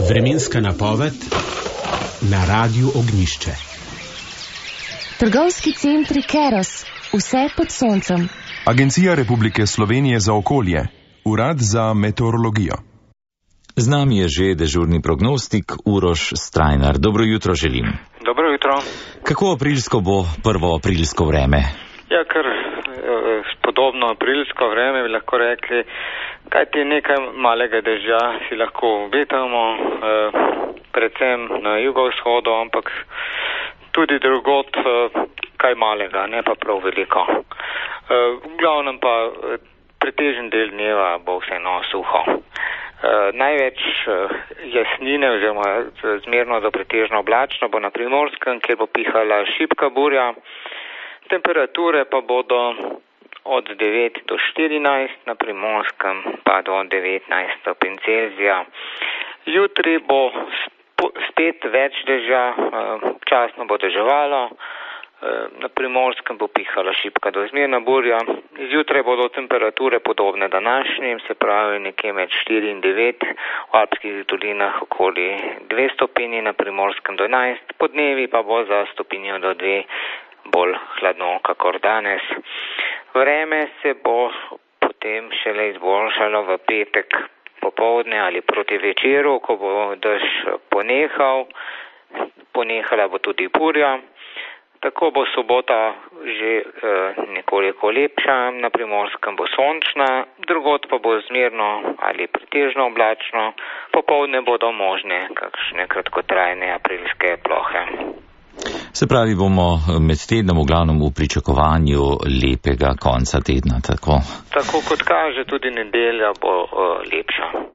Vremenska napoved na Radiu Ognjišče. Trgovski centri Keros, vse pod soncem. Agencija Republike Slovenije za okolje, Urad za meteorologijo. Z nami je že dežurni prognostik Uroš Strajnar. Dobro jutro želim. Dobro jutro. Kako aprilsko bo prvo aprilsko vreme? Ja, kar podobno aprilsko vreme bi lahko rekli, kajti nekaj malega dežja si lahko obetamo, predvsem na jugovzhodu, ampak tudi drugod kaj malega, ne pa prav veliko. V glavnem pa pretežen del dneva bo vseeno suho. Največ jasnine oziroma zmerno do pretežno oblačno bo na Primorskem, kjer bo pihala šibka burja. Temperature pa bodo od 9 do 14, na Primorskem pa do 19 stopinj Celzija. Jutri bo spet več dežja, občasno bo deževalo, na Primorskem bo pihala šibka do zmerna burja. Zjutraj bodo temperature podobne današnjim, se pravi nekje med 4 in 9, v alpskih dolinah okoli 2 stopinji, na Primorskem do 11, podnevi pa bo za stopinjo do 2 bolj hladno, kakor danes. Vreme se bo potem šele izboljšalo v petek popovdne ali proti večeru, ko bo dež ponehal. Ponehala bo tudi burja. Tako bo sobota že nekoliko lepša, na Primorskem bo sončna, drugod pa bo zmerno ali pretežno oblačno. Popovdne bodo možne kakšne kratkotrajne aprilske plohe. Se pravi, bomo med tednom v glavnem v pričakovanju lepega konca tedna, tako? Tako kot kaže, tudi nedelja bo lepša.